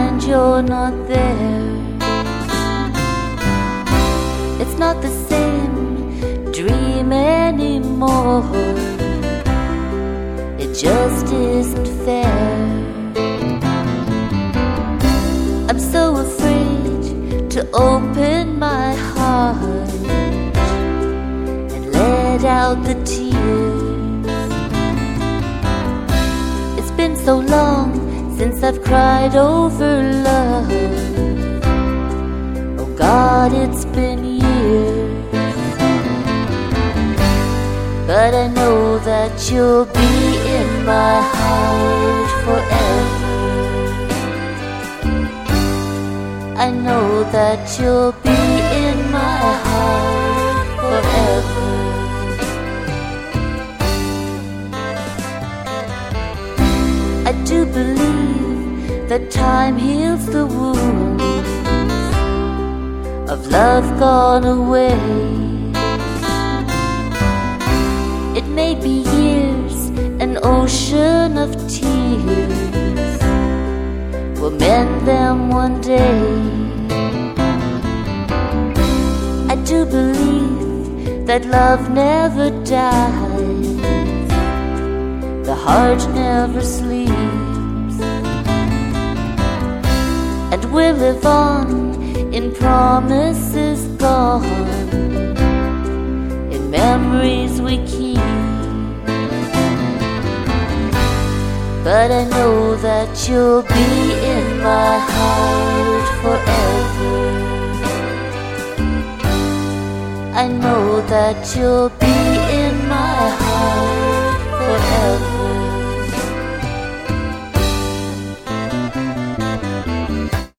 find you're not there. It's not the same dream anymore. It just isn't fair. I'm so afraid to open my heart and let out the tears. It's been so long since I've cried over love. Oh God, it's been years. But I know that you'll be in my heart forever. I know that you'll be in my heart forever. I do believe that time heals the wounds of love gone away. It may be years, an ocean of tears, we'll mend them one day. I do believe that love never dies, the heart never sleeps, and we'll live on in promises gone, in memories we keep. But I know that you'll be in my heart forever. I know that you'll be